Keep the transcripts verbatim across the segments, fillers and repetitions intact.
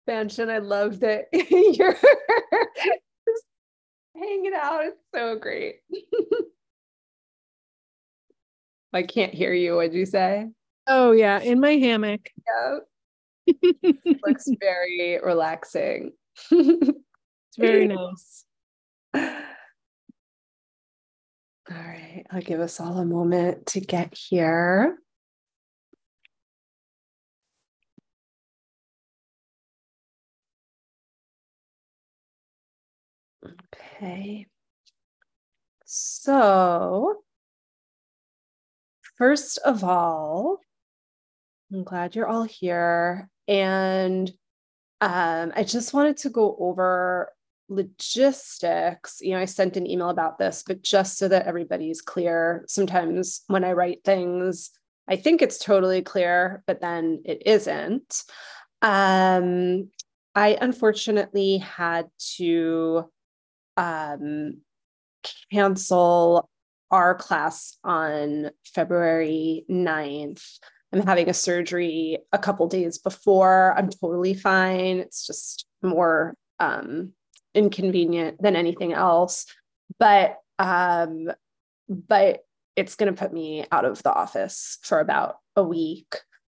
expansion. I love that you're just hanging out. It's so great. I can't hear you. What'd you say? Oh yeah, in my hammock. Yeah. Looks very relaxing. It's very nice. All right, I'll give us all a moment to get here. Okay. So, first of all, I'm glad you're all here. And um, I just wanted to go over logistics. You know, I sent an email about this, but just so that everybody's clear, sometimes when I write things, I think it's totally clear, but then it isn't. Um, I unfortunately had to um, cancel our class on February ninth. I'm having a surgery a couple days before. I'm totally fine. It's just more um, inconvenient than anything else. But um, but it's going to put me out of the office for about a week.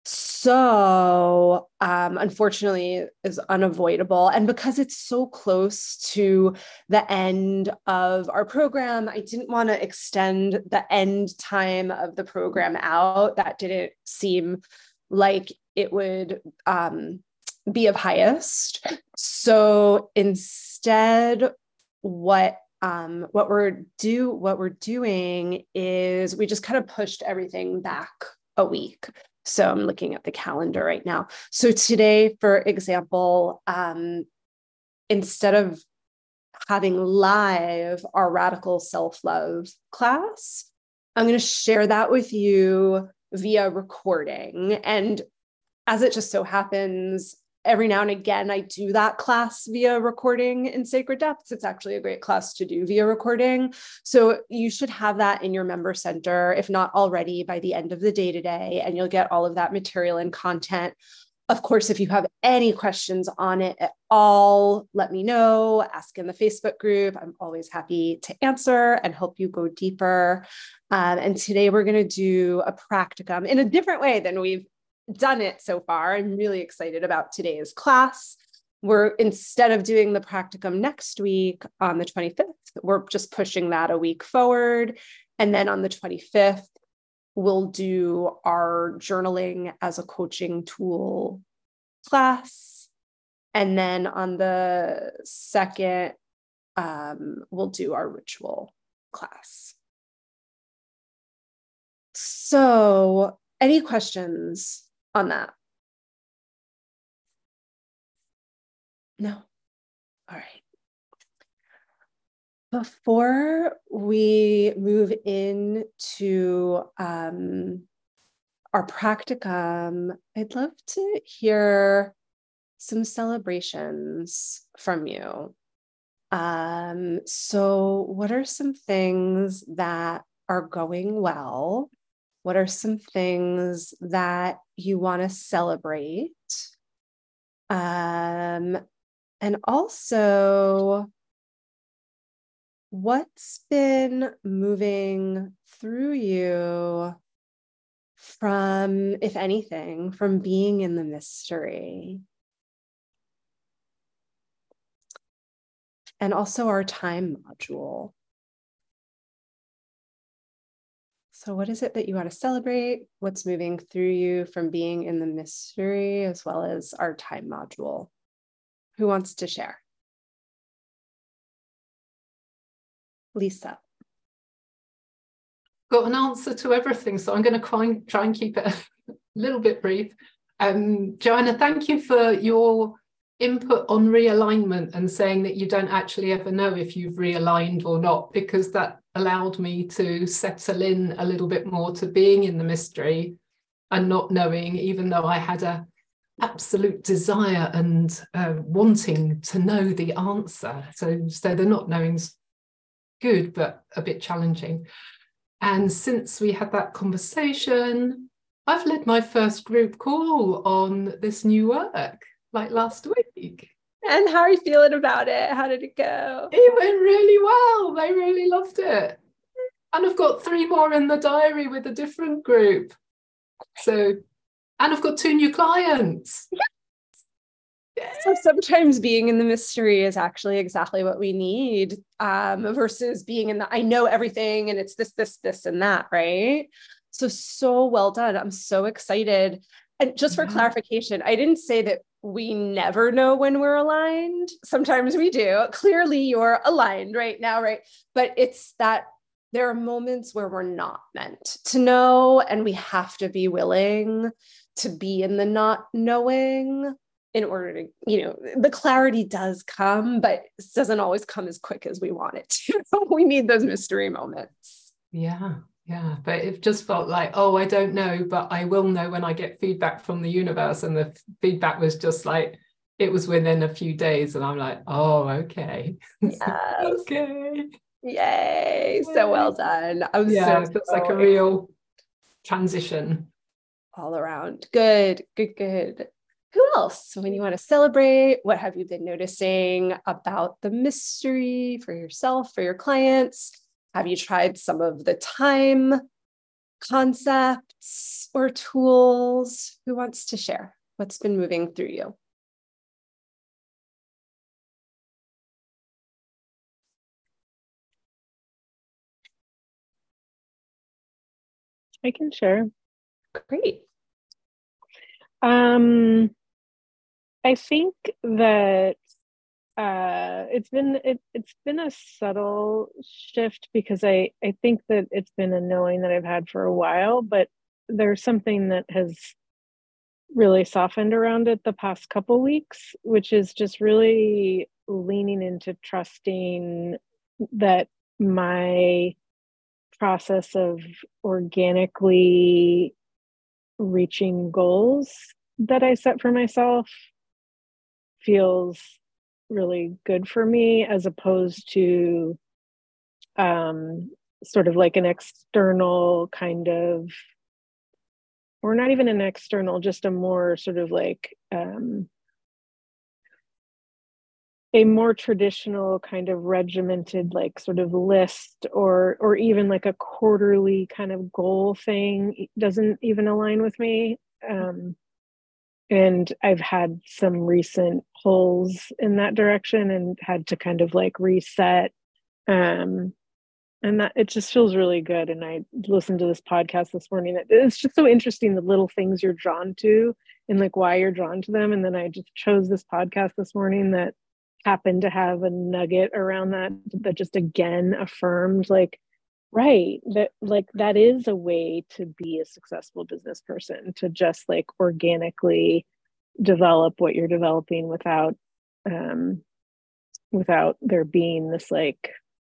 So um, unfortunately is unavoidable. And because it's so close to the end of our program, I didn't want to extend the end time of the program out. That didn't seem like it would um, be of highest. So instead, what um, what we're do what we're doing is we just kind of pushed everything back a week. So I'm looking at the calendar right now. So today, for example, um, instead of having live our radical self-love class, I'm going to share that with you via recording. And as it just so happens, every now and again, I do that class via recording in Sacred Depths. It's actually a great class to do via recording. So you should have that in your member center, if not already, by the end of the day today, and you'll get all of that material and content. Of course, if you have any questions on it at all, let me know, ask in the Facebook group. I'm always happy to answer and help you go deeper. Um, and today we're going to do a practicum in a different way than we've done it so far. I'm really excited about today's class. We're, instead of doing the practicum next week on the twenty-fifth, we're just pushing that a week forward. And then on the twenty-fifth, we'll do our journaling as a coaching tool class. And then on the second, um, we'll do our ritual class. So, any questions on that? No? All right. Before we move into um, our practicum, I'd love to hear some celebrations from you. Um, so what are some things that are going well? What are some things that you want to celebrate? Um, and also, what's been moving through you from, if anything, from being in the mystery? And also our time module. So what is it that you want to celebrate? What's moving through you from being in the mystery, as well as our time module? Who wants to share? Lisa. Got an answer to everything, so I'm going to try and keep it a little bit brief. Um, Joanna, thank you for your input on realignment and saying that you don't actually ever know if you've realigned or not, because that allowed me to settle in a little bit more to being in the mystery and not knowing, even though I had a absolute desire and uh, wanting to know the answer. So, so the not knowing's good, but a bit challenging. And since we had that conversation, I've led my first group call on this new work. like last week. And how are you feeling about it? How did it go? It went really well. They really loved it. And I've got three more in the diary with a different group. So, and I've got two new clients. Yes. So sometimes being in the mystery is actually exactly what we need, um, versus being in the, I know everything and it's this, this, this, and that, right? So, so well done. I'm so excited. And just for yeah. clarification, I didn't say that we never know when we're aligned. Sometimes we do. Clearly you're aligned right now, right? But it's that there are moments where we're not meant to know, and we have to be willing to be in the not knowing in order to, you know, the clarity does come, but it doesn't always come as quick as we want it to. We need those mystery moments. Yeah. Yeah, but it just felt like, oh, I don't know, but I will know when I get feedback from the universe. And the feedback was just like, it was within a few days. And I'm like, oh, okay. Yes. Okay. Yay. So well done. I'm yeah, so, it feels so like a real transition. All around. Good, good, good. Who else? When you want to celebrate, what have you been noticing about the mystery for yourself, for your clients? Have you tried some of the time concepts or tools? Who wants to share? What's been moving through you? I can share. Great. Um, I think that Uh, it's been it, it's been a subtle shift because I, I think that it's been a knowing that I've had for a while, but there's something that has really softened around it the past couple weeks, which is just really leaning into trusting that my process of organically reaching goals that I set for myself feels really good for me, as opposed to um, sort of like an external kind of, or not even an external, just a more sort of like um, a more traditional kind of regimented, like sort of list, or or even like a quarterly kind of goal thing doesn't even align with me. Um, And I've had some recent pulls in that direction and had to kind of like reset. Um, and that it just feels really good. And I listened to this podcast this morning. It's just so interesting, the little things you're drawn to and like why you're drawn to them. And then I just chose this podcast this morning that happened to have a nugget around that, that just again affirmed like, right, that like that is a way to be a successful business person, to just like organically develop what you're developing without um without there being this like,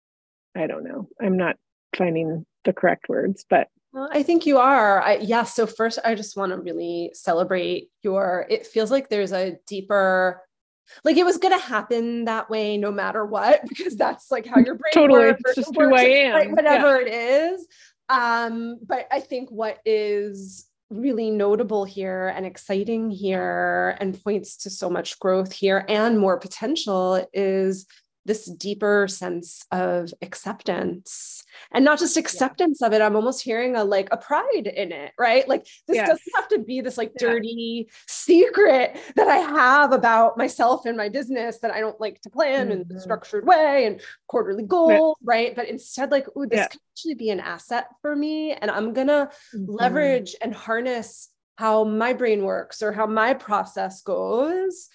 I don't know, I'm not finding the correct words, but well, I think you are. I, yeah. So first, I just want to really celebrate your, it feels like there's a deeper, like it was going to happen that way no matter what, because that's like how your brain totally works, it's just works, who I am, right? Whatever yeah. it is. Um, but I think what is really notable here and exciting here and points to so much growth here and more potential is this deeper sense of acceptance, and not just acceptance yeah. of it. I'm almost hearing a, like a pride in it, right? Like this yes. doesn't have to be this like dirty yeah. secret that I have about myself and my business that I don't like to plan mm-hmm. in a structured way and quarterly goals, yeah. right? But instead like, ooh, this yeah. could actually be an asset for me. And I'm gonna mm-hmm. leverage and harness how my brain works or how my process goes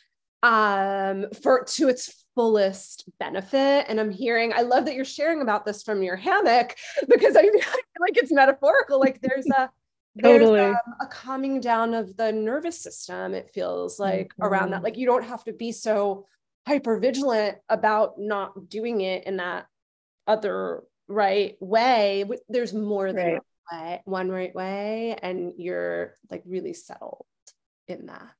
um, for to its fullest benefit. And I'm hearing, I love that you're sharing about this from your hammock, because I feel like it's metaphorical. Like there's a, totally. there's um, a calming down of the nervous system. It feels like mm-hmm. around that, like you don't have to be so hyper vigilant about not doing it in that other right way. There's more than right. one, way, one right way. And you're like really settled in that.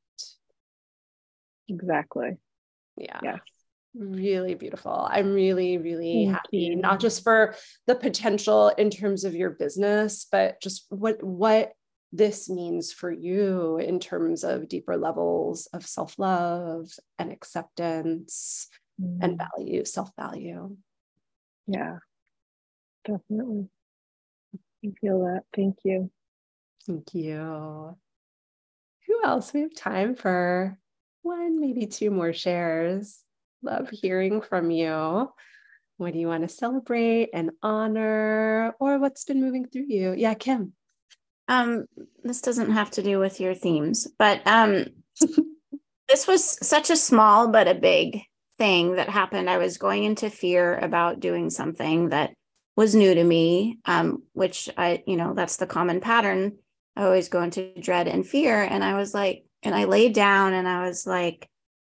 Exactly. Yeah. Yes. Really beautiful. I'm really, really Thank happy, you. Not just for the potential in terms of your business, but just what, what this means for you in terms of deeper levels of self-love and acceptance mm. and value, self-value. Yeah, definitely. I feel that. Thank you. Thank you. Who else? We have time for one, maybe two more shares. Love hearing from you. What do you want to celebrate and honor, or what's been moving through you? Yeah, Kim. Um, this doesn't have to do with your themes, but um, this was such a small but a big thing that happened. I was going into fear about doing something that was new to me, um, which I, you know, that's the common pattern. I always go into dread and fear. And I was like, and I laid down and I was like,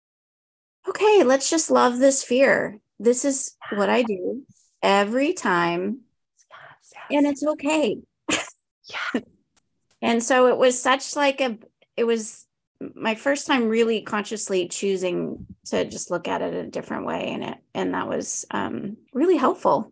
okay, let's just love this fear. This is what I do every time. Yes, yes. And it's okay. Yeah. And so it was such like a, it was my first time really consciously choosing to just look at it a different way. And it, and that was um, really helpful.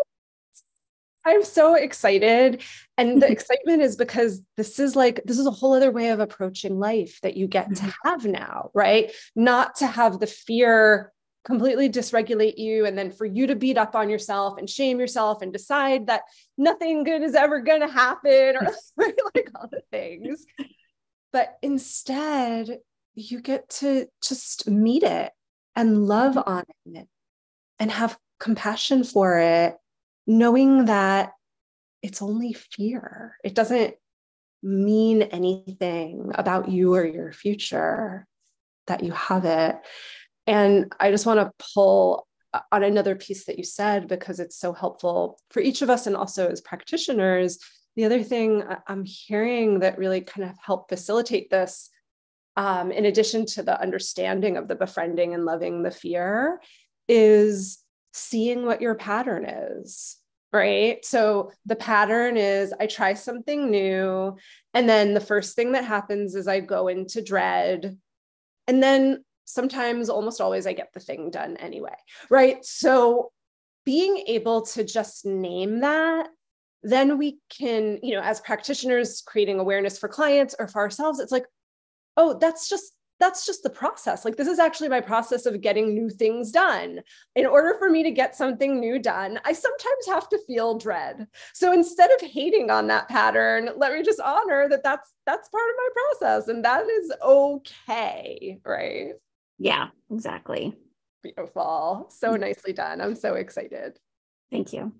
I'm so excited. And the excitement is because this is like, this is a whole other way of approaching life that you get to have now, right? Not to have the fear completely dysregulate you. And then for you to beat up on yourself and shame yourself and decide that nothing good is ever going to happen or like all the things. But instead, you get to just meet it and love on it and have compassion for it, knowing that it's only fear. It doesn't mean anything about you or your future, that you have it. And I just want to pull on another piece that you said, because it's so helpful for each of us and also as practitioners. The other thing I'm hearing that really kind of help facilitate this, um, in addition to the understanding of the befriending and loving the fear, is seeing what your pattern is, right? So the pattern is I try something new, and then the first thing that happens is I go into dread. And then sometimes, almost always, I get the thing done anyway, right? So being able to just name that, then we can, you know, as practitioners creating awareness for clients or for ourselves, it's like, oh, that's just, that's just the process. Like, this is actually my process of getting new things done. In order for me to get something new done, I sometimes have to feel dread. So instead of hating on that pattern, let me just honor that that's, that's part of my process, and that is okay, right? Yeah, exactly. Beautiful. So nicely done. I'm so excited. Thank you.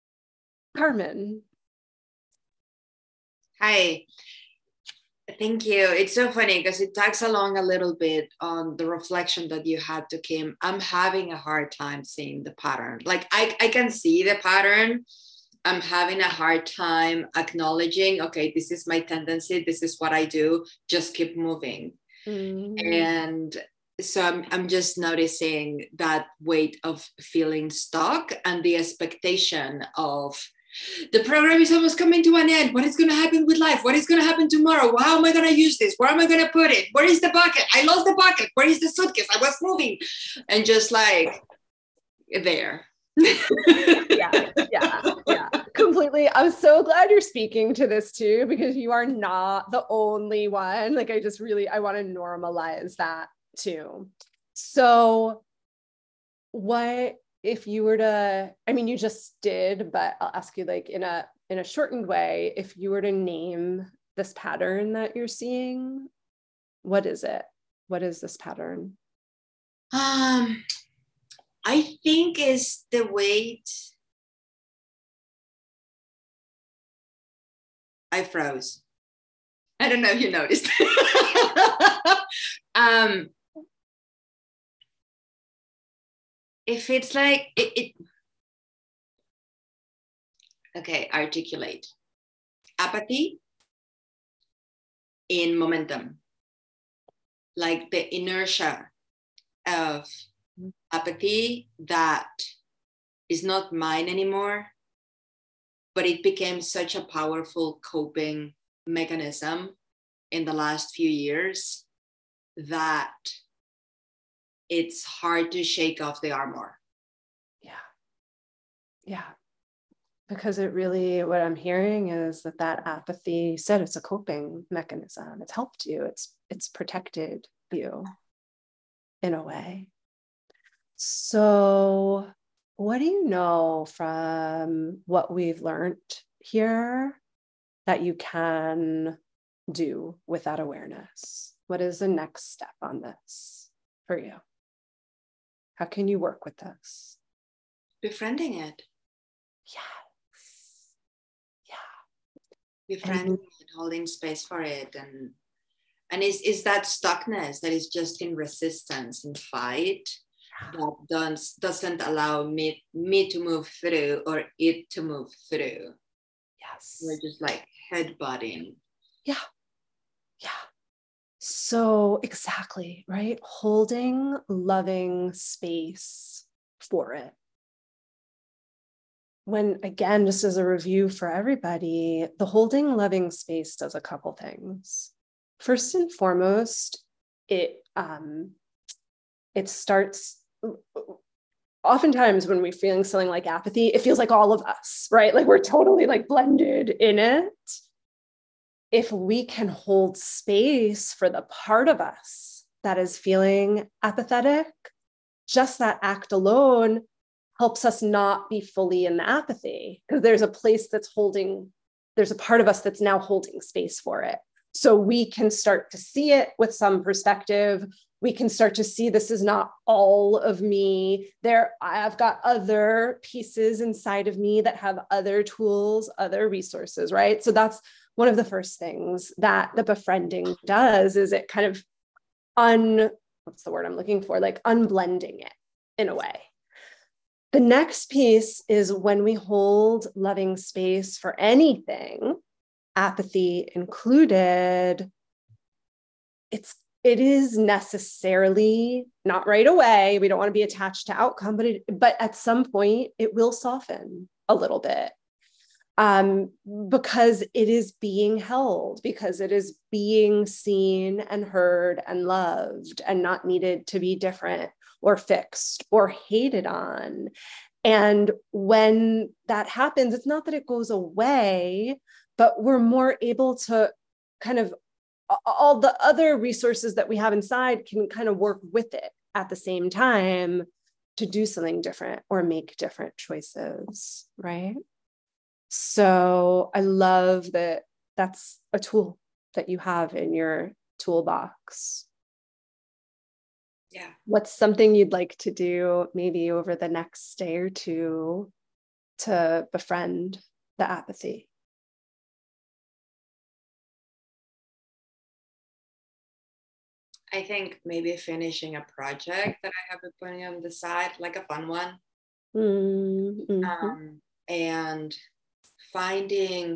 Carmen. Hi. Thank you. It's so funny because it tags along a little bit on the reflection that you had to Kim. I'm having a hard time seeing the pattern. Like I, I can see the pattern. I'm having a hard time acknowledging, okay, this is my tendency. This is what I do. Just keep moving. Mm. And so I'm, I'm just noticing that weight of feeling stuck and the expectation of the program is almost coming to an end. What is going to happen with life? What is going to happen tomorrow? How am I going to use this? Where am I going to put it? Where is the bucket? I lost the bucket. Where is the suitcase? I was moving. And just like there. yeah, yeah, yeah. Completely. I'm so glad you're speaking to this too, because you are not the only one. Like, I just really, I want to normalize that too. So what, if you were to, I mean, you just did, but I'll ask you like in a, in a shortened way, if you were to name this pattern that you're seeing, what is it? What is this pattern? Um, I think it's the weight. I froze. I don't know if you noticed. um, if it's like, it, it, okay, articulate. Apathy in momentum. Like the inertia of apathy that is not mine anymore, but it became such a powerful coping mechanism in the last few years that it's hard to shake off the armor. Yeah. Yeah. Because it really, what I'm hearing is that that apathy, you said it's a coping mechanism. It's helped you. It's it's protected you in a way. So what do you know from what we've learned here that you can do with that awareness? What is the next step on this for you? How can you work with this? Befriending it. Yes. Yeah. Befriending And, it, holding space for it. And and is, is that stuckness that is just in resistance and fight that does, doesn't allow me, me to move through or it to move through. yes. We're just like headbutting. Yeah. Yeah. So exactly, right? Holding loving space for it. When, again, just as a review for everybody, the holding loving space does a couple things. First and foremost, it um, it starts, oftentimes when we're feeling something like apathy, it feels like all of us, right? Like we're totally like blended in it. If we can hold space for the part of us that is feeling apathetic, just that act alone helps us not be fully in the apathy, because there's a place that's holding, there's a part of us that's now holding space for it. So we can start to see it with some perspective. We can start to see this is not all of me. There, I've got other pieces inside of me that have other tools, other resources, right? So that's one of the first things that the befriending does, is it kind of un, what's the word I'm looking for? Like unblending it in a way. The next piece is when we hold loving space for anything, apathy included, it's, it is necessarily not right away. We don't want to be attached to outcome, but it, but at some point it will soften a little bit. Um, because it is being held, because it is being seen and heard and loved and not needed to be different or fixed or hated on. And when that happens, it's not that it goes away, but we're more able to kind of, all the other resources that we have inside can kind of work with it at the same time to do something different or make different choices, right? So I love that that's a tool that you have in your toolbox. Yeah. What's something you'd like to do maybe over the next day or two to befriend the apathy? I think maybe finishing a project that I have been putting on the side, like a fun one. Mm-hmm. Um, and finding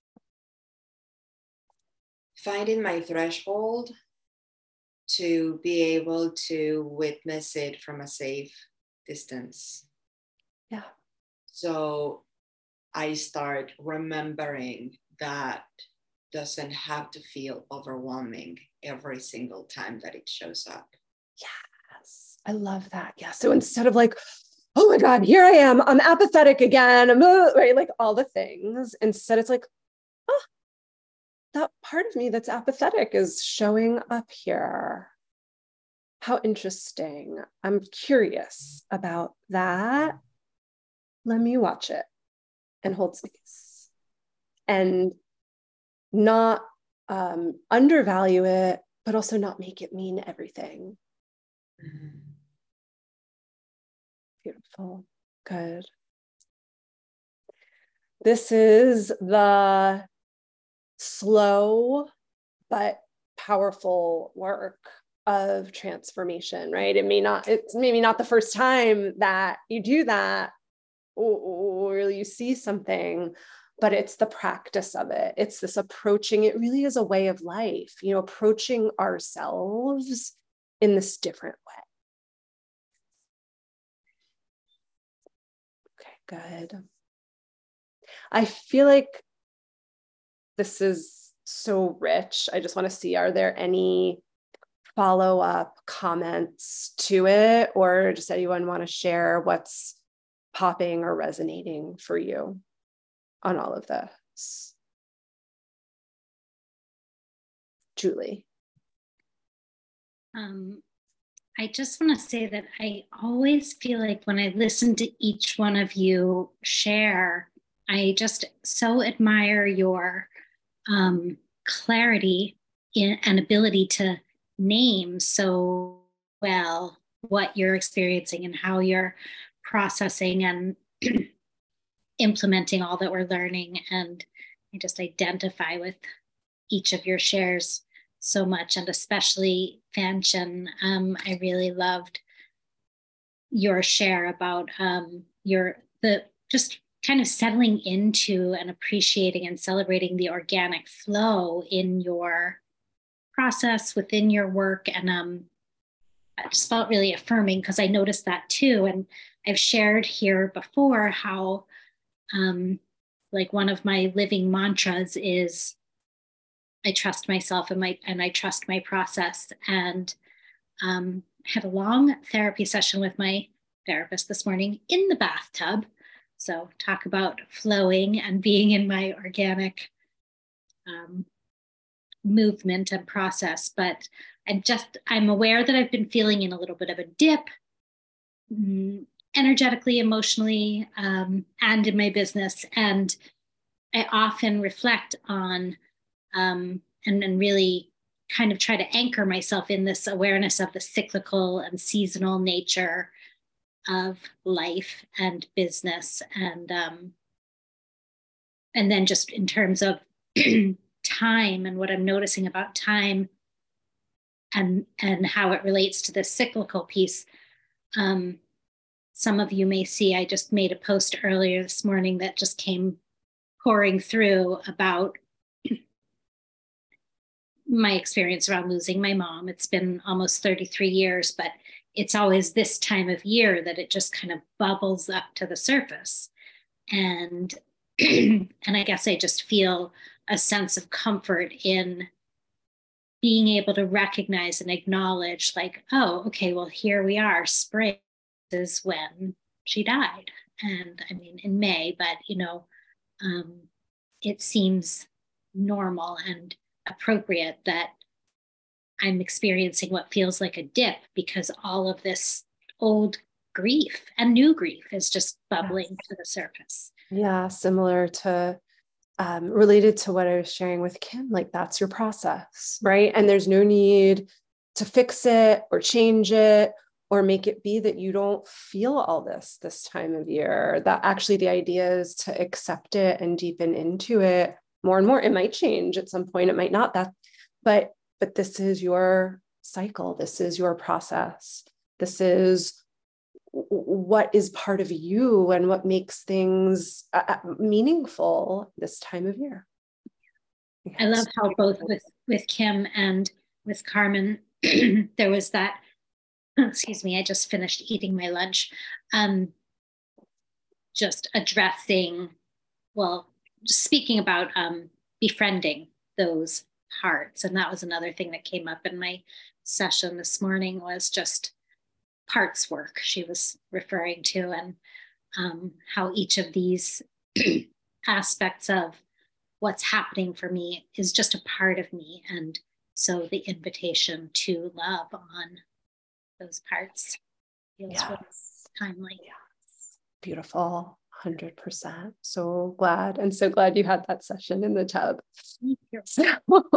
finding my threshold to be able to witness it from a safe distance. Yeah. So I start remembering that doesn't have to feel overwhelming every single time that it shows up. Yes, I love that. Yeah. So instead of like, oh my God, here I am, I'm apathetic again, I'm, uh, right? Like all the things. Instead, it's like, oh, that part of me that's apathetic is showing up here. How interesting. I'm curious about that. Let me watch it and hold space and not um, undervalue it, but also not make it mean everything. Mm-hmm. Beautiful. Good. This is the slow but powerful work of transformation, right? It may not, it's maybe not the first time that you do that or, or you see something, but it's the practice of it. It's this approaching, it really is a way of life, you know, approaching ourselves in this different way. Okay, good. I feel like this is so rich. I just want to see, are there any follow-up comments to it, or just anyone want to share what's popping or resonating for you? on all of this? Julie. Um, I just want to say that I always feel like when I listen to each one of you share, I just so admire your um, clarity in, and ability to name so well what you're experiencing and how you're processing and implementing all that we're learning. And I just identify with each of your shares so much, and especially Fanchen. Um, I really loved your share about um, your the just kind of settling into and appreciating and celebrating the organic flow in your process within your work. And um, I just felt really affirming because I noticed that too. And I've shared here before how um, like one of my living mantras is I trust myself and my and I trust my process. And um, had a long therapy session with my therapist this morning in the bathtub. So talk about flowing and being in my organic um, movement and process. But I'm just, I'm aware that I've been feeling in a little bit of a dip, mm, energetically, emotionally, um, and in my business. And I often reflect on um, and then really kind of try to anchor myself in this awareness of the cyclical and seasonal nature of life and business. And, um, and then just in terms of time and what I'm noticing about time and, and how it relates to the cyclical piece. Um, some of you may see, I just made a post earlier this morning that just came pouring through about my experience around losing my mom. It's been almost thirty-three years, but it's always this time of year that it just kind of bubbles up to the surface. And, and I guess I just feel a sense of comfort in being able to recognize and acknowledge like, oh, okay, well, here we are, spring is when she died. And I mean, in May, but you know, um, it seems normal and appropriate that I'm experiencing what feels like a dip because all of this old grief and new grief is just bubbling yes. to the surface. Yeah, similar to, um, related to what I was sharing with Kim, like that's your process, right? And there's no need to fix it or change it or make it be that you don't feel all this this time of year. That actually the idea is to accept it and deepen into it more and more. It might change at some point, it might not, that, but but this is your cycle. This is your process. This is what is part of you and what makes things uh, meaningful this time of year. Yes. I love how both with, with Kim and with Carmen, there was that, oh, excuse me, I just finished eating my lunch, um, just addressing, well, just speaking about um, befriending those parts. And that was another thing that came up in my session this morning was just parts work she was referring to, and um, how each of these aspects of what's happening for me is just a part of me. And so the invitation to love on those parts feels yes. really timely. Yes. Beautiful. one hundred percent. So glad. And so glad you had that session in the tub. So,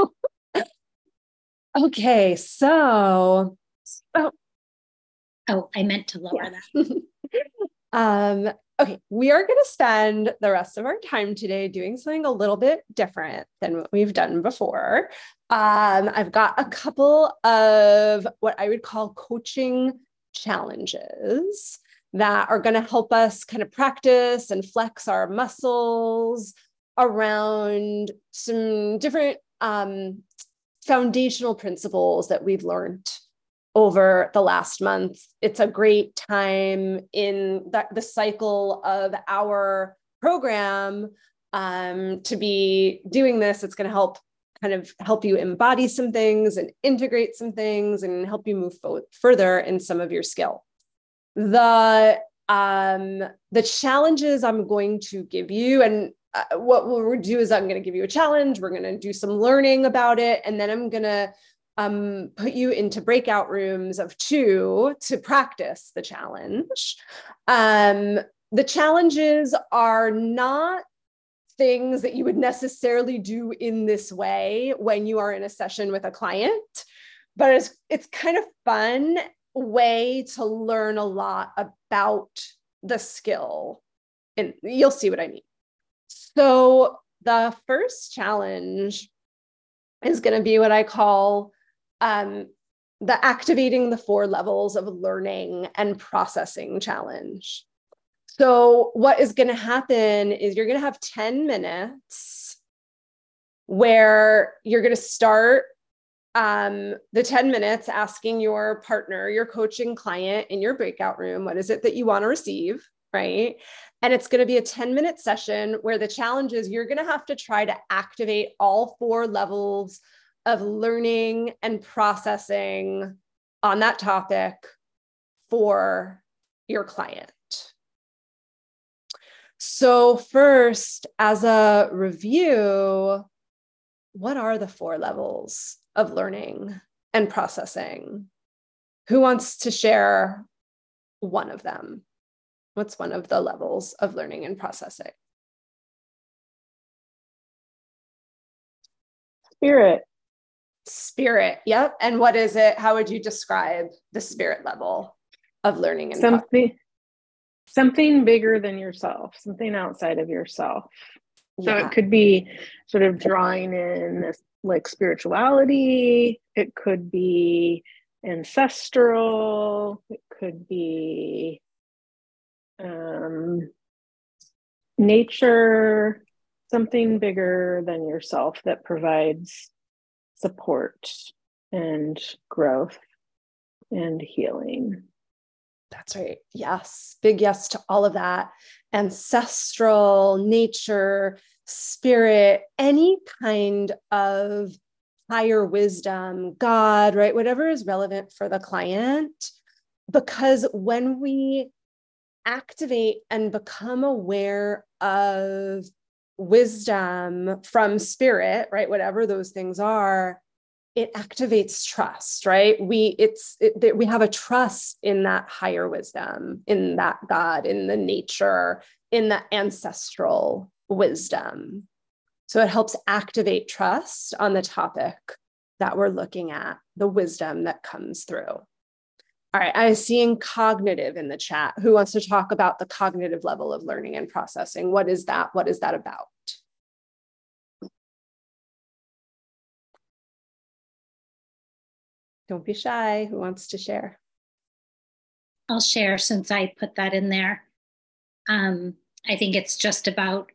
okay. So, oh, oh, I meant to lower yes. that. um, okay. We are going to spend the rest of our time today doing something a little bit different than what we've done before. Um, I've got a couple of what I would call coaching challenges that are going to help us kind of practice and flex our muscles around some different um, foundational principles that we've learned over the last month. It's a great time in the, the cycle of our program um, to be doing this. It's going to help kind of help you embody some things and integrate some things and help you move forward, further in some of your skill. The, um, the challenges I'm going to give you, and uh, what we'll do is I'm going to give you a challenge. We're going to do some learning about it. And then I'm going to um, put you into breakout rooms of two to practice the challenge. Um, the challenges are not things that you would necessarily do in this way when you are in a session with a client, but it's, it's kind of fun way to learn a lot about the skill. And you'll see what I mean. So the first challenge is going to be what I call um, the activating the four levels of learning and processing challenge. So what is going to happen is you're going to have ten minutes where you're going to start um, the ten minutes asking your partner, your coaching client in your breakout room, what is it that you want to receive, right? And it's going to be a ten minute session where the challenge is you're going to have to try to activate all four levels of learning and processing on that topic for your client. So first, as a review, what are the four levels of learning and processing? Who wants to share one of them? What's one of the levels of learning and processing? Spirit. Spirit, yep. And what is it? How would you describe the spirit level of learning and something, processing? Something bigger than yourself, something outside of yourself. So Yeah. it could be sort of drawing in this, like spirituality. It could be ancestral. It could be um, nature, something bigger than yourself that provides support and growth and healing. That's right. Yes. Big yes to all of that. Ancestral, nature, spirit, any kind of higher wisdom, God, right? Whatever is relevant for the client. Because when we activate and become aware of wisdom from spirit, right? Whatever those things are, it activates trust, right? We it's it, we have a trust in that higher wisdom, in that God, in the nature, in the ancestral wisdom. So it helps activate trust on the topic that we're looking at, the wisdom that comes through. All right, I was seeing cognitive in the chat. Who wants to talk about the cognitive level of learning and processing? What is that? What is that about? Don't be shy. Who wants to share? I'll share since I put that in there. Um, I think it's just about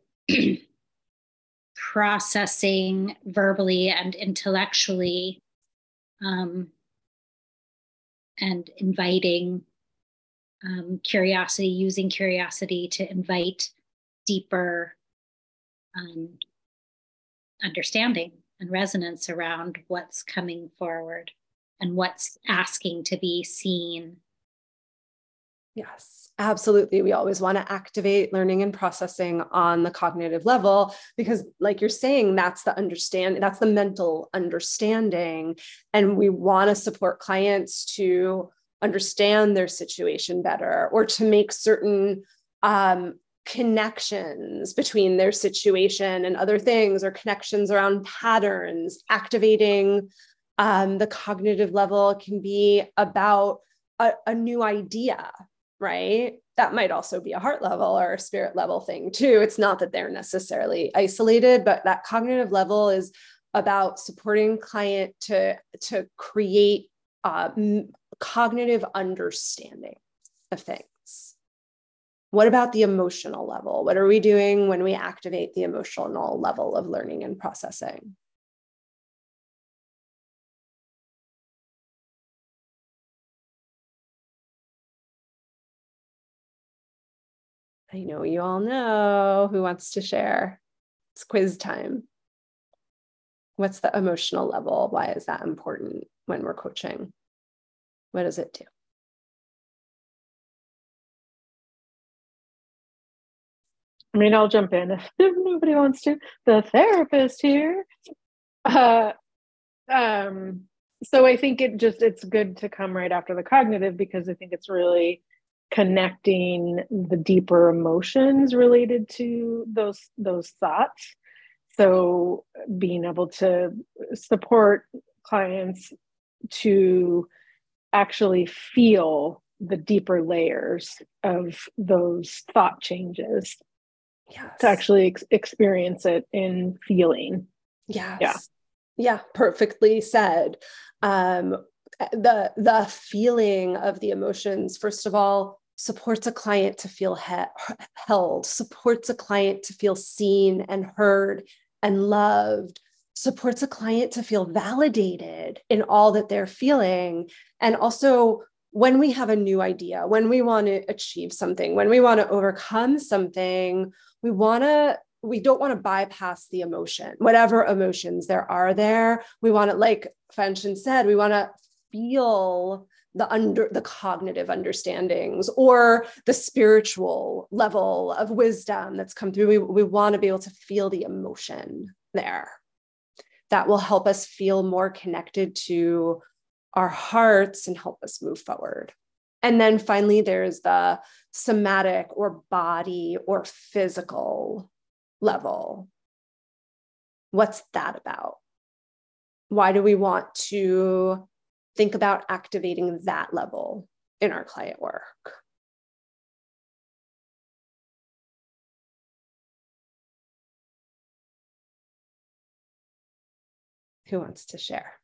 processing verbally and intellectually um, and inviting um, curiosity, using curiosity to invite deeper um, understanding and resonance around what's coming forward and what's asking to be seen. Yes, absolutely. We always want to activate learning and processing on the cognitive level because, like you're saying, that's the understand, that's the mental understanding. And we want to support clients to understand their situation better or to make certain um, connections between their situation and other things, or connections around patterns. Activating um, the cognitive level can be about a, a new idea, right? That might also be a heart level or a spirit level thing too. It's not that they're necessarily isolated, but that cognitive level is about supporting client to, to create uh, cognitive understanding of things. What about the emotional level? What are we doing when we activate the emotional level of learning and processing? I know you all know. Who wants to share? It's quiz time. What's the emotional level? Why is that important when we're coaching? What does it do? I mean, I'll jump in if, if nobody wants to. The therapist here. Uh, um, so I think it just, it's good to come right after the cognitive, because I think it's really connecting the deeper emotions related to those those thoughts. So being able to support clients to actually feel the deeper layers of those thought changes, yes. to actually ex- experience it in feeling. Yes. Yeah. Yeah, perfectly said. Um, the the feeling of the emotions, first of all, supports a client to feel he- held, supports a client to feel seen and heard and loved, supports a client to feel validated in all that they're feeling. And also, when we have a new idea, when we want to achieve something, when we want to overcome something, we want to we don't want to bypass the emotion, whatever emotions there are there. We want to, like Fanchen said, we want to feel the under the cognitive understandings or the spiritual level of wisdom that's come through. We, we want to be able to feel the emotion there. That will help us feel more connected to our hearts and help us move forward. And then finally, there's the somatic or body or physical level. What's that about? Why do we want to think about activating that level in our client work? Who wants to share?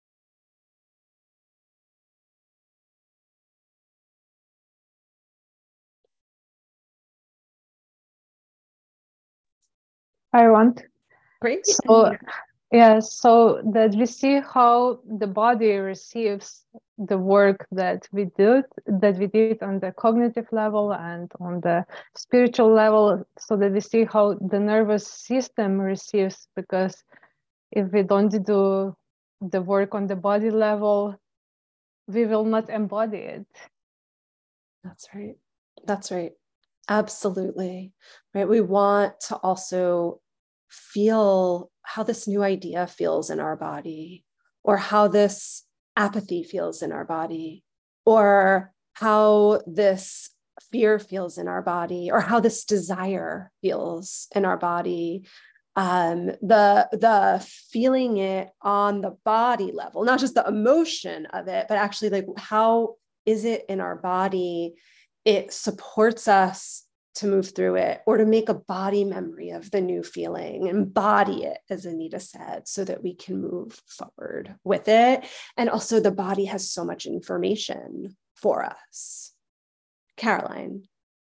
I want. Great. So, yeah, so that we see how the body receives the work that we did, that we did on the cognitive level and on the spiritual level, so that we see how the nervous system receives, because if we don't do the work on the body level, we will not embody it. That's right. That's right. Absolutely. Right. We want to also feel how this new idea feels in our body, or how this apathy feels in our body, or how this fear feels in our body, or how this desire feels in our body. Um, the, the feeling it on the body level, not just the emotion of it, but actually like, how is it in our body? It supports us to move through it, or to make a body memory of the new feeling, embody it, as Anita said, so that we can move forward with it. And also the body has so much information for us. Caroline.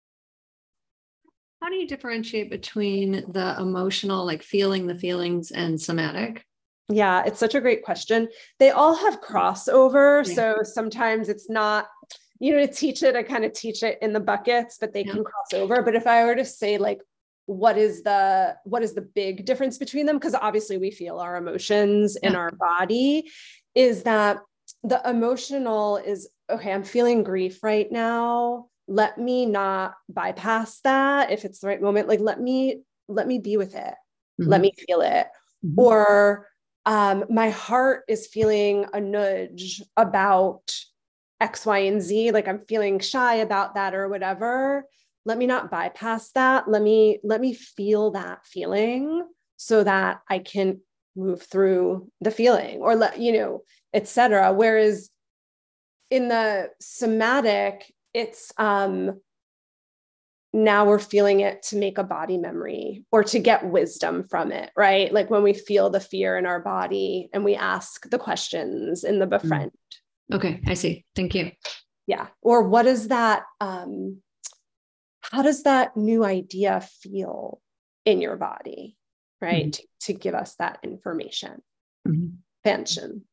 How do you differentiate between the emotional, like feeling the feelings, and somatic? Yeah, it's such a great question. They all have crossover. Yeah. So sometimes it's not, you know, to teach it, I kind of teach it in the buckets, but they yeah. can cross over. But if I were to say, like, what is the, what is the big difference between them? Because obviously we feel our emotions yeah. in our body, is that the emotional is, okay, I'm feeling grief right now. Let me not bypass that. If it's the right moment, like, let me, let me be with it. Mm-hmm. Let me feel it. Mm-hmm. Or um, my heart is feeling a nudge about X, Y, and Z, like I'm feeling shy about that or whatever. Let me not bypass that. Let me, let me feel that feeling so that I can move through the feeling, or let, you know, et cetera. Whereas in the somatic, it's, um, now we're feeling it to make a body memory or to get wisdom from it, right? Like when we feel the fear in our body and we ask the questions in the befriend. Mm. Okay, I see. Thank you. Yeah. Or what is that? Um, how does that new idea feel in your body, right? Mm-hmm. To, to give us that information. Mm-hmm. Fanchen.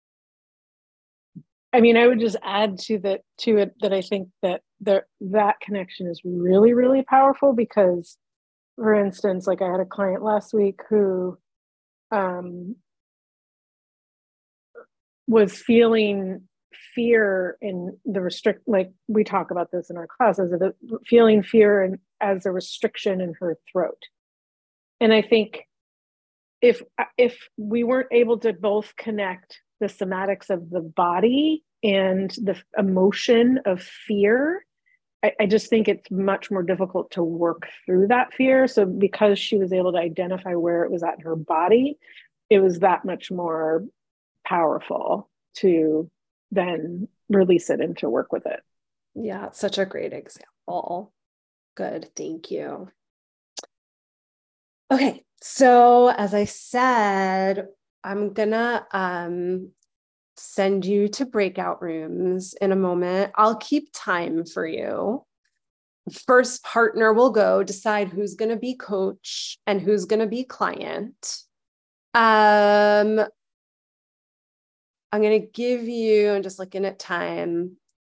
I mean, I would just add to that to it that I think that the, that connection is really, really powerful, because, for instance, like I had a client last week who um, was feeling fear in the restrict, like we talk about this in our classes, of the feeling fear and as a restriction in her throat. And I think if if we weren't able to both connect the somatics of the body and the emotion of fear, I, I just think it's much more difficult to work through that fear. So because she was able to identify where it was at in her body, it was that much more powerful to then release it and to work with it. Yeah, it's such a great example. Good, thank you. Okay, so as I said, I'm gonna um, send you to breakout rooms in a moment. I'll keep time for you. First partner will go decide who's gonna be coach and who's gonna be client. Um, I'm gonna give you, I'm just looking at time.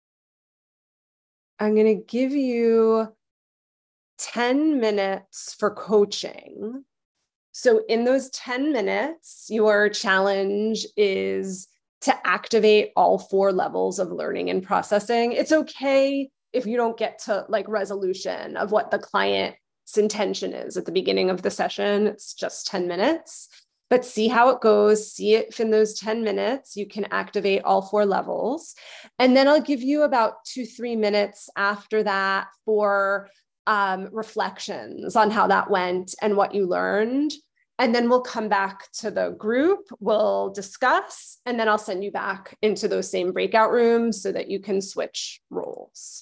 I'm gonna give you ten minutes for coaching. So in those ten minutes, your challenge is to activate all four levels of learning and processing. It's okay if you don't get to like resolution of what the client's intention is at the beginning of the session. It's just ten minutes, but see how it goes. See if in those ten minutes, you can activate all four levels. And then I'll give you about two, three minutes after that for um, reflections on how that went and what you learned. And then we'll come back to the group, we'll discuss, and then I'll send you back into those same breakout rooms so that you can switch roles.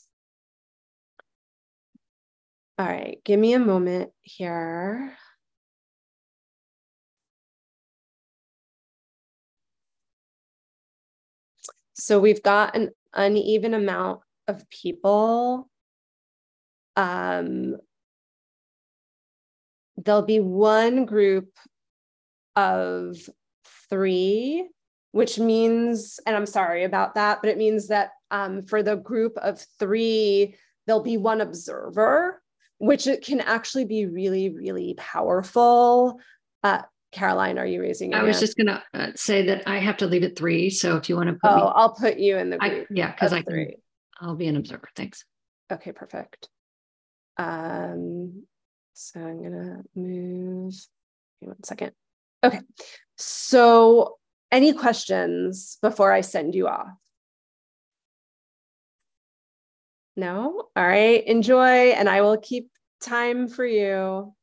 All right, give me a moment here. So we've got an uneven amount of people. Um, there'll be one group of three, which means, and I'm sorry about that, but it means that um, for the group of three, there'll be one observer, which it can actually be really, really powerful. Uh, Caroline, are you raising your I hand? was just going to uh, say that I have to leave at three. So if you want to put oh, me, I'll put you in the group. I, yeah, because I can, three. I'll be an observer. Thanks. Okay, perfect. Um, so I'm gonna move. Give me one second. Okay, so any questions before I send you off? No? All right, enjoy, and I will keep time for you.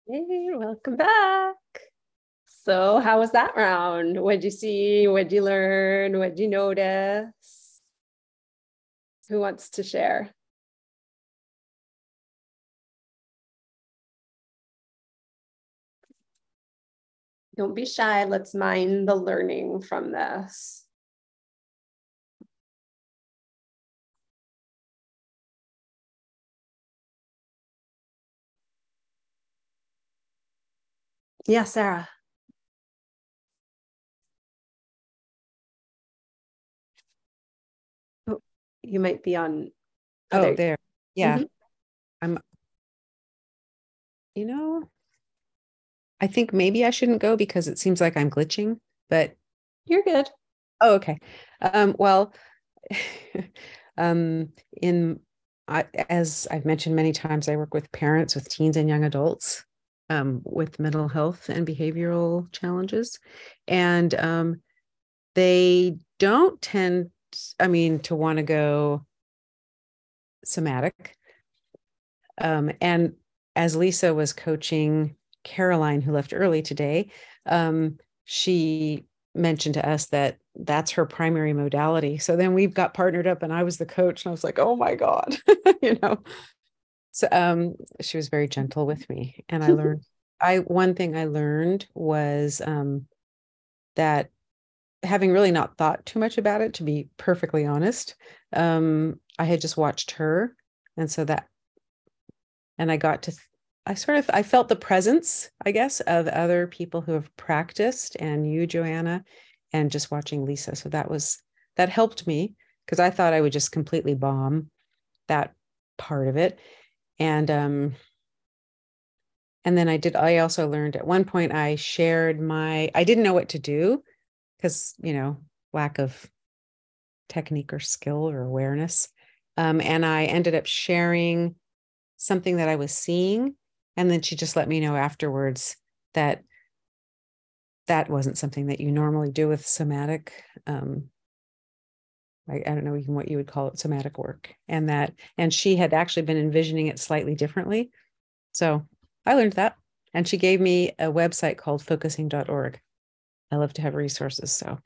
Hey, welcome back. So how was that round? What'd you see? What'd you learn? What'd you notice? Who wants to share? Don't be shy. Let's mine the learning from this. Yeah, Sarah. Oh, you might be on. Oh, other... there. Yeah. Mm-hmm. I'm, you know, I think maybe I shouldn't go because it seems like I'm glitching, but. You're good. Oh, okay. Um, well, um, in, I, as I've mentioned many times, I work with parents, with teens and young adults, um, with mental health and behavioral challenges. And um, they don't tend, I mean, to want to go somatic. Um, and as Lisa was coaching Caroline, who left early today, um, she mentioned to us that that's her primary modality. So then we've got partnered up and I was the coach and I was like, oh my God, you know. So um, she was very gentle with me. And I learned, I one thing I learned was um, that having really not thought too much about it, to be perfectly honest, um, I had just watched her. And so that, and I got to, I sort of, I felt the presence, I guess, of other people who have practiced, and you, Joanna, and just watching Lisa. So that was, that helped me because I thought I would just completely bomb that part of it. And, um, and then I did, I also learned at one point, I shared my, I didn't know what to do because, you know, lack of technique or skill or awareness. Um, and I ended up sharing something that I was seeing. And then she just let me know afterwards that that wasn't something that you normally do with somatic. Um, I, I don't know even what you would call it, somatic work. And that, and she had actually been envisioning it slightly differently. So I learned that. And she gave me a website called focusing dot org. I love to have resources. So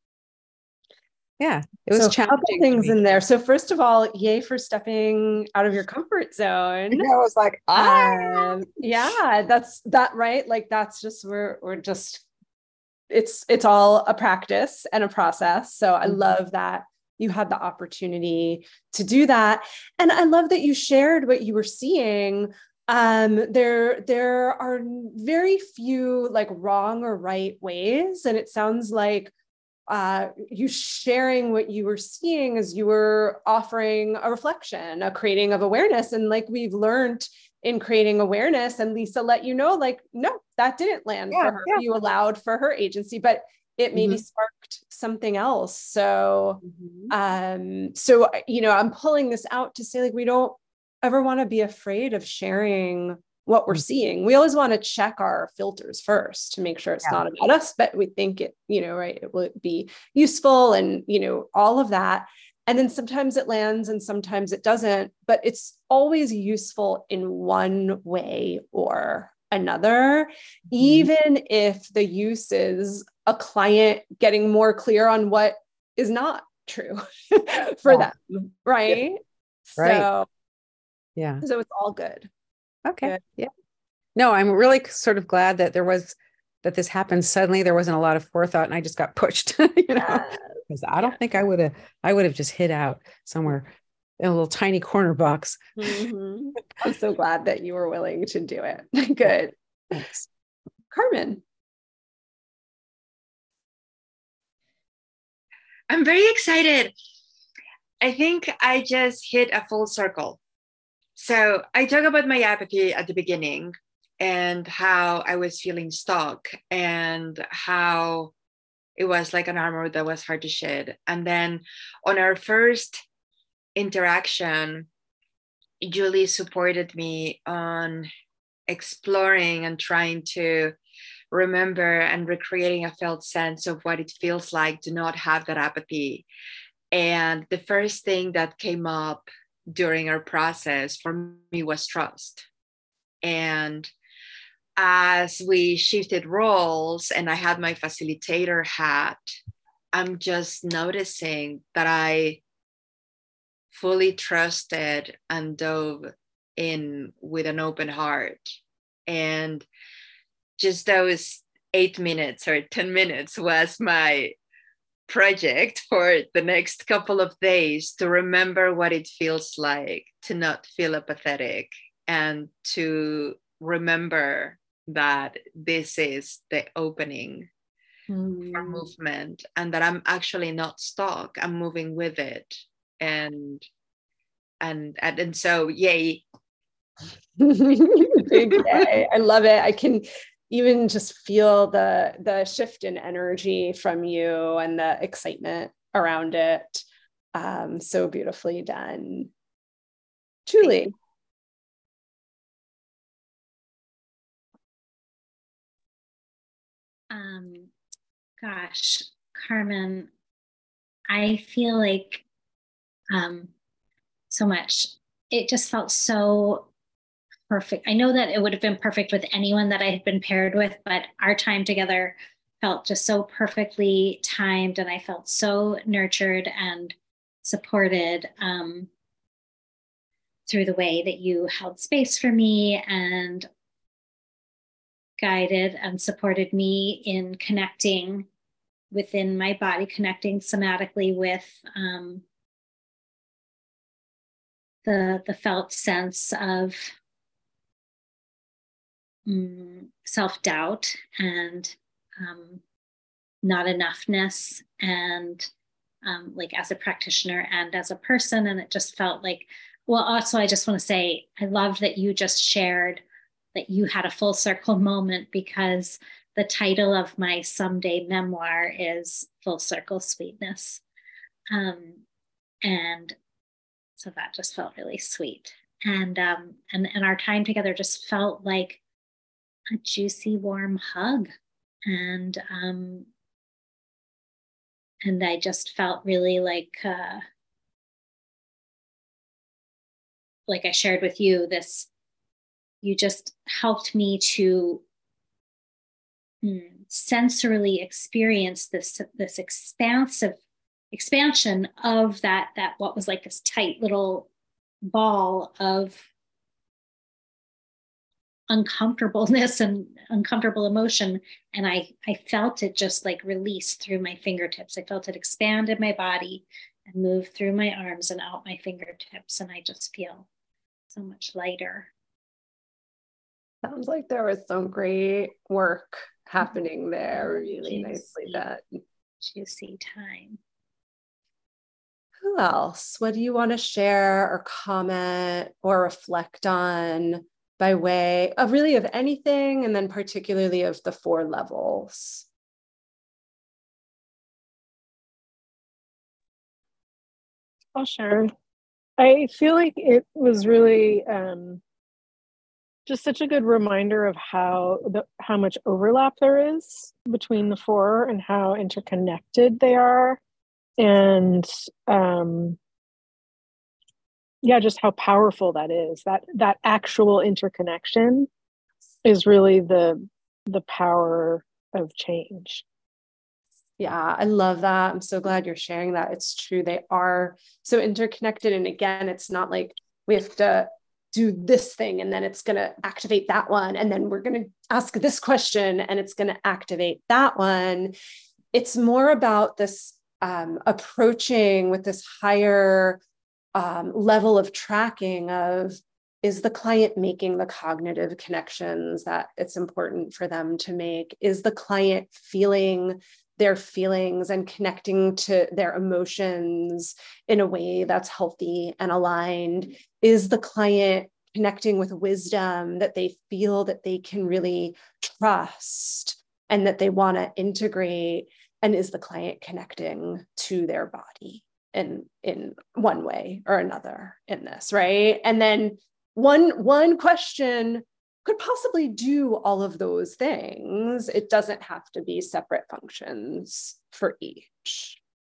yeah, it was so challenging. A couple things in there. So first of all, yay for stepping out of your comfort zone. I was like, ah. um, yeah, that's that, right? Like that's just, we're, we're just, it's, it's all a practice and a process. So I love that you had the opportunity to do that. And I love that you shared what you were seeing. Um, there, there are very few like wrong or right ways. And it sounds like uh, you sharing what you were seeing as you were offering a reflection, a creating of awareness. And like we've learned in creating awareness, and Lisa let you know, like, no, that didn't land Yeah, for her. yeah. You allowed for her agency, but it maybe Mhm. sparked something else. So, Mhm. um, so, you know, I'm pulling this out to say, like, we don't ever want to be afraid of sharing what we're Mhm. seeing. We always want to check our filters first to make sure it's Yeah. not about us, but we think it, you know, right, it will be useful and, you know, all of that. And then sometimes it lands and sometimes it doesn't, but it's always useful in one way or another, mm-hmm. even if the use is a client getting more clear on what is not true for yeah. them, right? Yeah. Right. So, yeah. So it's all good. Okay. Good. Yeah. No, I'm really sort of glad that there was, that this happened suddenly. There wasn't a lot of forethought and I just got pushed, you know, because I don't yeah. think I would have, I would have just hid out somewhere in a little tiny corner box. Mm-hmm. I'm so glad that you were willing to do it. Good. Thanks. Carmen. I'm very excited. I think I just hit a full circle. So I talk about my apathy at the beginning and how I was feeling stuck and how it was like an armor that was hard to shed. And then on our first interaction, Julie supported me on exploring and trying to remember and recreating a felt sense of what it feels like to not have that apathy. And the first thing that came up during our process for me was trust. And as we shifted roles and I had my facilitator hat, I'm just noticing that I fully trusted and dove in with an open heart. And just those eight minutes or ten minutes was my project for the next couple of days, to remember what it feels like to not feel apathetic, and to remember that this is the opening mm. for movement, and that I'm actually not stuck, I'm moving with it. And and and, and so yay. Big yay. I love it. I can even just feel the the shift in energy from you and the excitement around it. Um, so beautifully done. Truly. Um, gosh, Carmen, I feel like um, so much. It just felt so perfect. I know that it would have been perfect with anyone that I had been paired with, but our time together felt just so perfectly timed, and I felt so nurtured and supported um, through the way that you held space for me and guided and supported me in connecting within my body, connecting somatically with um, the, the felt sense of um, self-doubt and um, not enoughness, and um, like as a practitioner and as a person. And it just felt like, well, also, I just want to say, I love that you just shared that you had a full circle moment, because the title of my someday memoir is Full Circle Sweetness. Um, and so that just felt really sweet. And, um, and, and our time together just felt like a juicy, warm hug. And, um, and I just felt really like, uh, like I shared with you, this, you just helped me to mm, sensorily experience this, this expansive expansion of that, that what was like this tight little ball of uncomfortableness and uncomfortable emotion. And I, I felt it just like release through my fingertips. I felt it expand in my body and move through my arms and out my fingertips. And I just feel so much lighter. Sounds like there was some great work happening there. Really Juicy, nicely done. Juicy time. Who else? What do you want to share or comment or reflect on by way of really of anything, and then particularly of the four levels? I'll share. I feel like it was really um, just such a good reminder of how the, how much overlap there is between the four and how interconnected they are. And um, yeah, just how powerful that is. That that actual interconnection is really the the power of change. Yeah, I love that. I'm so glad you're sharing that. It's true. They are so interconnected. And again, it's not like we have to do this thing and then it's going to activate that one. And then we're going to ask this question and it's going to activate that one. It's more about this um, approaching with this higher um, level of tracking of, is the client making the cognitive connections that it's important for them to make? Is the client feeling their feelings and connecting to their emotions in a way that's healthy and aligned? Is the client connecting with wisdom that they feel that they can really trust and that they want to integrate? And is the client connecting to their body in, in one way or another in this, right? And then one, one question could possibly do all of those things. It doesn't have to be separate functions for each.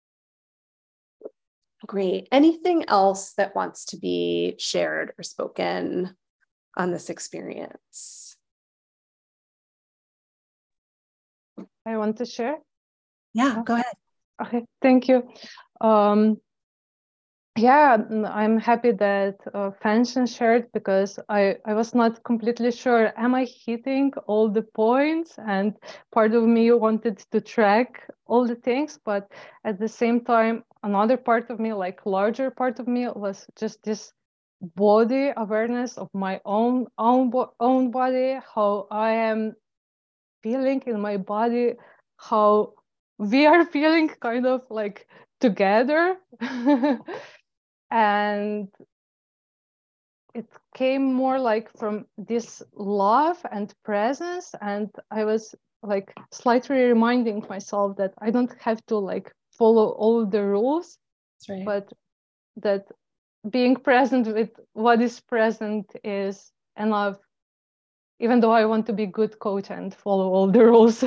Great. Anything else that wants to be shared or spoken on this experience? I want to share. Yeah, go ahead. Okay, thank you. Um, yeah, I'm happy that uh, Fanchen shared, because I, I was not completely sure, am I hitting all the points? And part of me wanted to track all the things, but at the same time, another part of me, like larger part of me, was just this body awareness of my own own, own body, how I am feeling in my body, how we are feeling kind of like together. And it came more like from this love and presence, and I was like slightly reminding myself that I don't have to like follow all the rules. That's right. But that being present with what is present is enough, even though I want to be good coach and follow all the rules.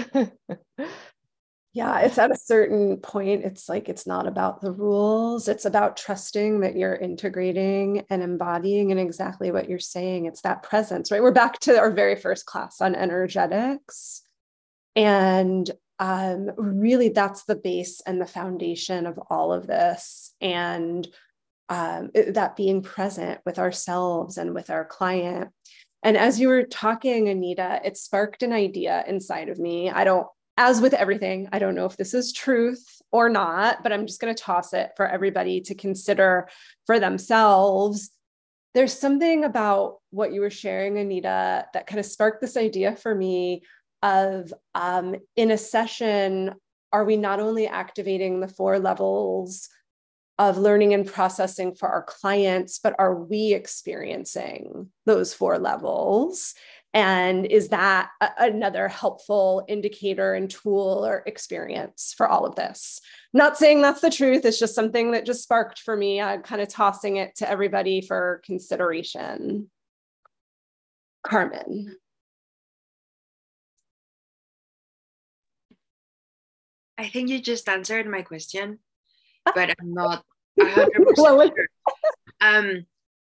Yeah, it's at a certain point, it's like, it's not about the rules. It's about trusting that you're integrating and embodying in exactly what you're saying. It's that presence, right? We're back to our very first class on energetics. And um, really, that's the base and the foundation of all of this. And um, it, that being present with ourselves and with our client. And as you were talking, Anita, it sparked an idea inside of me. I don't, as with everything, I don't know if this is truth or not, but I'm just going to toss it for everybody to consider for themselves. There's something about what you were sharing, Anita, that kind of sparked this idea for me of um, in a session, are we not only activating the four levels of learning and processing for our clients, but are we experiencing those four levels? And is that a- another helpful indicator and tool or experience for all of this? Not saying that's the truth, it's just something that just sparked for me. I'm kind of tossing it to everybody for consideration. Carmen. I think you just answered my question, but I'm not one hundred percent sure. Um,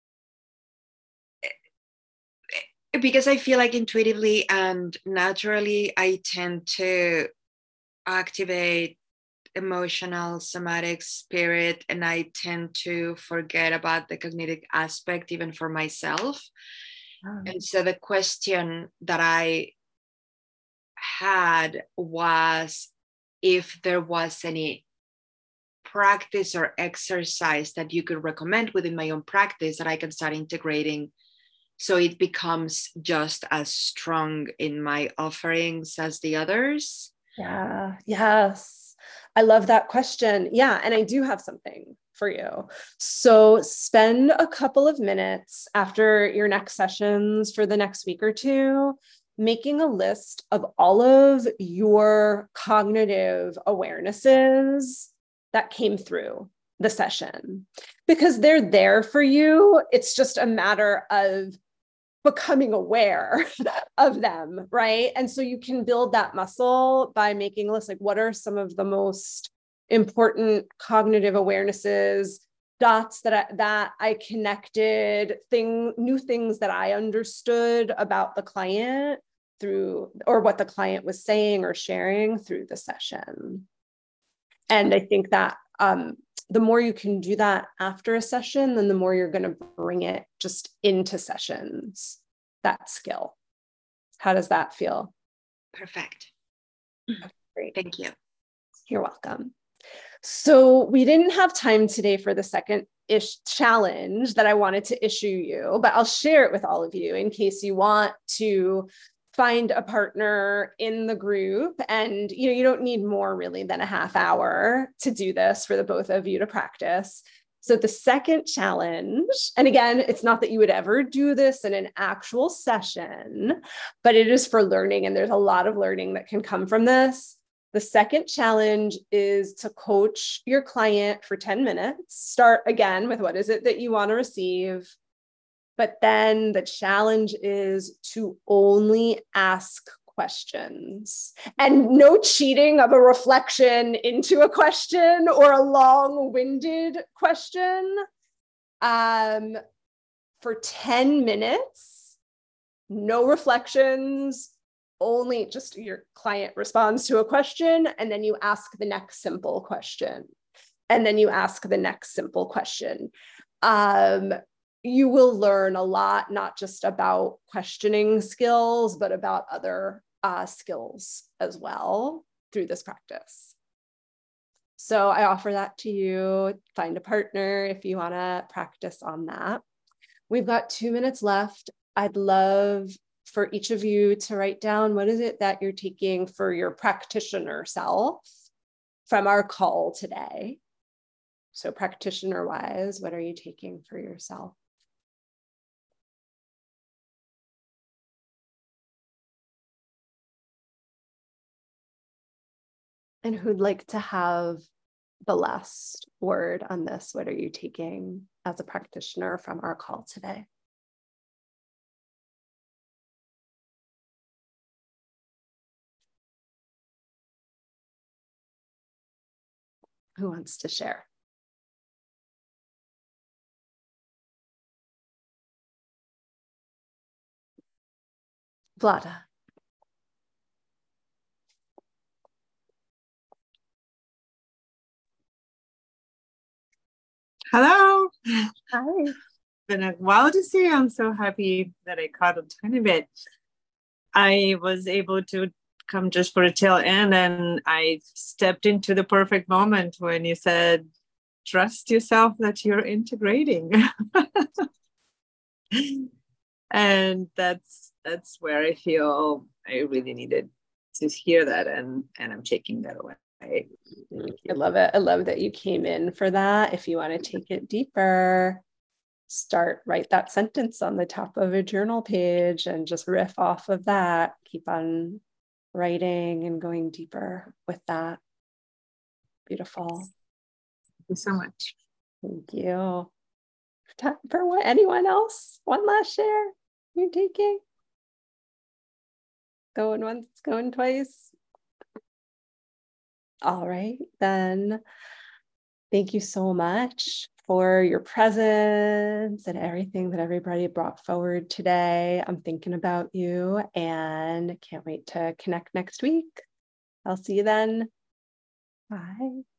because I feel like intuitively and naturally, I tend to activate emotional, somatic, spirit, and I tend to forget about the cognitive aspect, even for myself. Oh. And so the question that I had was if there was any practice or exercise that you could recommend within my own practice that I can start integrating so it becomes just as strong in my offerings as the others. Yeah, yes. I love that question. Yeah, and I do have something for you. So spend a couple of minutes after your next sessions for the next week or two, making a list of all of your cognitive awarenesses that came through the session, because they're there for you. It's just a matter of becoming aware of them, right? And so you can build that muscle by making a list, like what are some of the most important cognitive awarenesses, dots that I, that I connected, thing, new things that I understood about the client through, or what the client was saying or sharing through the session. And I think that um, the more you can do that after a session, then the more you're going to bring it just into sessions, that skill. How does that feel? Perfect. Great. Thank you. You're welcome. So we didn't have time today for the second ish challenge that I wanted to issue you, but I'll share it with all of you in case you want to find a partner in the group. And you know, you don't need more really than a half hour to do this for the both of you to practice. So the second challenge, and again, it's not that you would ever do this in an actual session, but it is for learning. And there's a lot of learning that can come from this. The second challenge is to coach your client for ten minutes. Start again with what is it that you want to receive. But then the challenge is to only ask questions, and no cheating of a reflection into a question or a long-winded question. Um, for ten minutes, no reflections, only just your client responds to a question, and then you ask the next simple question, and then you ask the next simple question. Um, you will learn a lot, not just about questioning skills, but about other uh, skills as well through this practice. So I offer that to you. Find a partner if you want to practice on that. We've got two minutes left. I'd love for each of you to write down, what is it that you're taking for your practitioner self from our call today? So practitioner wise, what are you taking for yourself? And who'd like to have the last word on this? What are you taking as a practitioner from our call today? Who wants to share? Vlada. Hello. Hi. Been a while to see you. I'm so happy that I caught a tiny bit. I was able to come just for a tail end, and I stepped into the perfect moment when you said, trust yourself that you're integrating. And that's that's where I feel I really needed to hear that, and and I'm taking that away. I love it. I love that you came in for that. If you want to take it deeper, start, write that sentence on the top of a journal page and just riff off of that. Keep on writing and going deeper with that. Beautiful. Thank you so much. Thank you. Time for what? Anyone else? One last share you're taking? Going once, going twice. All right, then. Thank you so much for your presence and everything that everybody brought forward today. I'm thinking about you and can't wait to connect next week. I'll see you then. Bye.